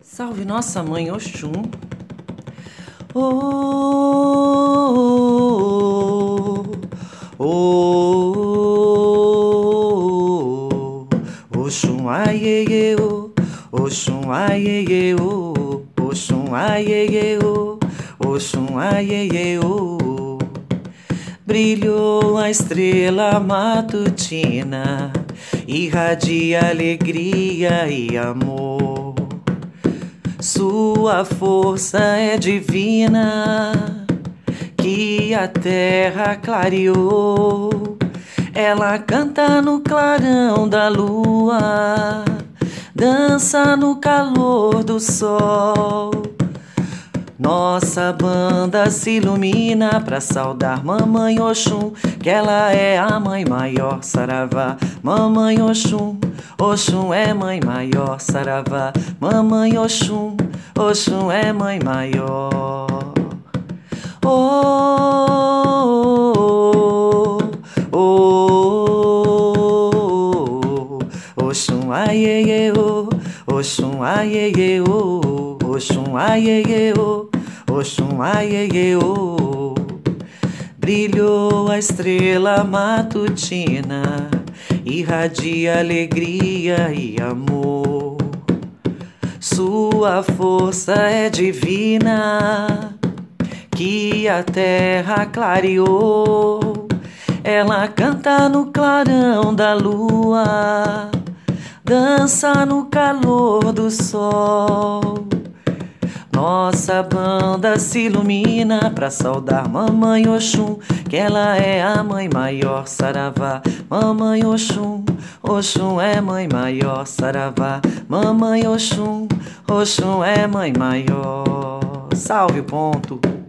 Salve nossa mãe Oxum. Oh, oh, oh, oh, Oxum, ai, ye, ye, oh, Oxum, ai, ye, ye, oh, Oxum, ai, ye, ye, oh, Oxum, ai, ye, ye, oh. Brilhou a estrela matutina, irradia alegria e amor. Sua força é divina, que a terra clareou. Ela canta no clarão da lua, dança no calor do sol. Nossa banda se ilumina pra saudar Mamãe Oxum, que ela é a mãe maior, saravá. Mamãe Oxum, Oxum é mãe maior, saravá. Mamãe Oxum, Oxum é mãe maior. Oh, oh, oh, oh, Oxum, ai, ye, ye, oh, Oxum, ai, ye, ye, oh, Oxum, ai, ye, ye, oh, Oxum, ai, ye, ye, oh. Brilhou a estrela matutina, irradia alegria e amor. Sua força é divina, que a terra clareou. Ela canta no clarão da lua, dança no calor do sol. Nossa banda se ilumina pra saudar Mamãe Oxum, que ela é a mãe maior, saravá. Mamãe Oxum, Oxum é mãe maior, saravá. Mamãe Oxum, Oxum é mãe maior. Salve o ponto.